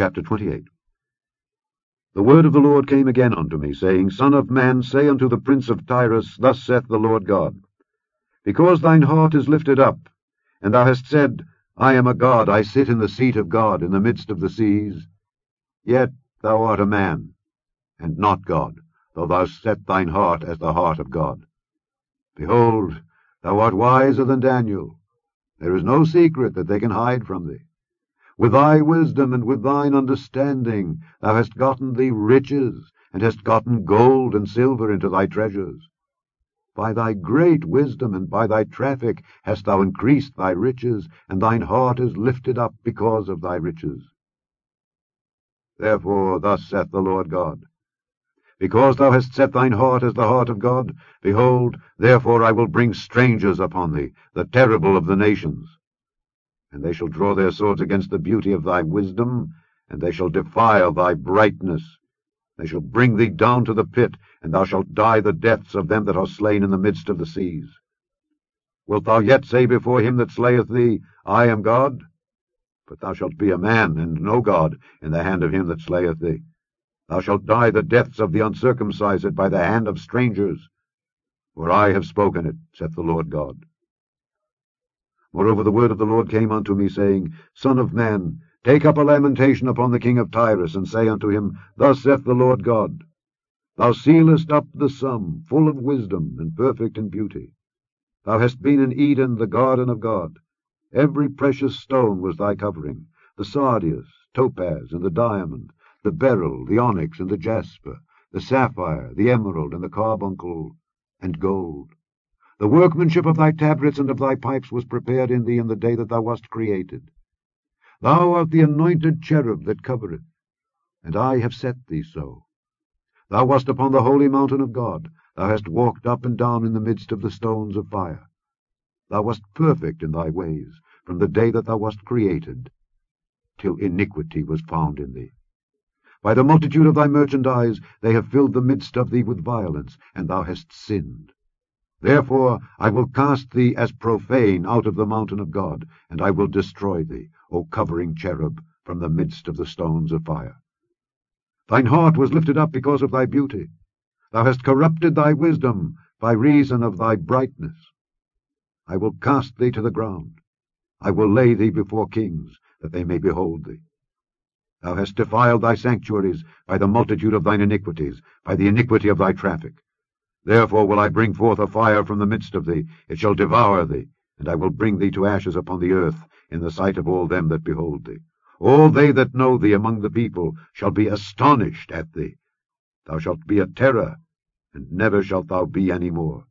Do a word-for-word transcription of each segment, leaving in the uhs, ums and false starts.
Chapter twenty-eight. The word of the Lord came again unto me, saying, Son of man, say unto the prince of Tyrus, Thus saith the Lord God, Because thine heart is lifted up, and thou hast said, I am a god, I sit in the seat of God in the midst of the seas, yet thou art a man, and not God, though thou set thine heart as the heart of God. Behold, thou art wiser than Daniel. There is no secret that they can hide from thee. With thy wisdom and with thine understanding thou hast gotten thee riches, and hast gotten gold and silver into thy treasures. By thy great wisdom and by thy traffic hast thou increased thy riches, and thine heart is lifted up because of thy riches. Therefore thus saith the Lord God, Because thou hast set thine heart as the heart of God, behold, therefore I will bring strangers upon thee, the terrible of the nations. And they shall draw their swords against the beauty of thy wisdom, and they shall defile thy brightness. They shall bring thee down to the pit, and thou shalt die the deaths of them that are slain in the midst of the seas. Wilt thou yet say before him that slayeth thee, I am God? But thou shalt be a man, and no God, in the hand of him that slayeth thee. Thou shalt die the deaths of the uncircumcised by the hand of strangers. For I have spoken it, saith the Lord God. Moreover the word of the Lord came unto me, saying, Son of man, take up a lamentation upon the king of Tyrus, and say unto him, Thus saith the Lord God, Thou sealest up the sum, full of wisdom, and perfect in beauty. Thou hast been in Eden, the garden of God. Every precious stone was thy covering, the sardius, topaz, and the diamond, the beryl, the onyx, and the jasper, the sapphire, the emerald, and the carbuncle, and gold. The workmanship of thy tabrets and of thy pipes was prepared in thee in the day that thou wast created. Thou art the anointed cherub that covereth, and I have set thee so. Thou wast upon the holy mountain of God. Thou hast walked up and down in the midst of the stones of fire. Thou wast perfect in thy ways, from the day that thou wast created, till iniquity was found in thee. By the multitude of thy merchandise they have filled the midst of thee with violence, and thou hast sinned. Therefore I will cast thee as profane out of the mountain of God, and I will destroy thee, O covering cherub, from the midst of the stones of fire. Thine heart was lifted up because of thy beauty. Thou hast corrupted thy wisdom by reason of thy brightness. I will cast thee to the ground. I will lay thee before kings, that they may behold thee. Thou hast defiled thy sanctuaries by the multitude of thine iniquities, by the iniquity of thy traffic. Therefore will I bring forth a fire from the midst of thee, it shall devour thee, and I will bring thee to ashes upon the earth, in the sight of all them that behold thee. All they that know thee among the people shall be astonished at thee. Thou shalt be a terror, and never shalt thou be any more.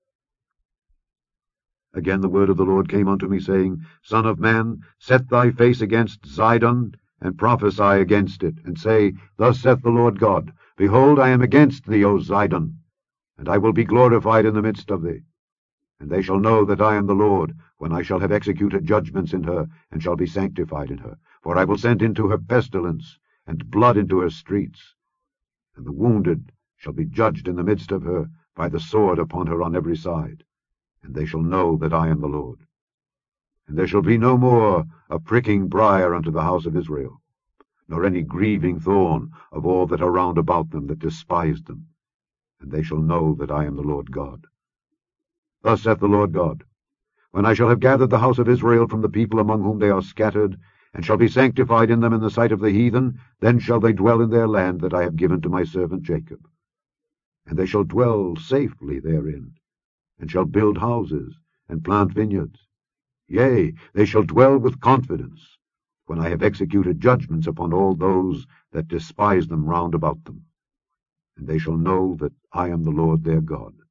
Again the word of the Lord came unto me, saying, Son of man, set thy face against Zidon, and prophesy against it, and say, Thus saith the Lord God, Behold, I am against thee, O Zidon, and I will be glorified in the midst of thee. And they shall know that I am the Lord, when I shall have executed judgments in her, and shall be sanctified in her. For I will send into her pestilence, and blood into her streets. And the wounded shall be judged in the midst of her, by the sword upon her on every side. And they shall know that I am the Lord. And there shall be no more a pricking briar unto the house of Israel, nor any grieving thorn of all that are round about them that despised them. And they shall know that I am the Lord God. Thus saith the Lord God, When I shall have gathered the house of Israel from the people among whom they are scattered, and shall be sanctified in them in the sight of the heathen, then shall they dwell in their land that I have given to my servant Jacob. And they shall dwell safely therein, and shall build houses, and plant vineyards. Yea, they shall dwell with confidence, when I have executed judgments upon all those that despise them round about them. And they shall know that I am the Lord their God.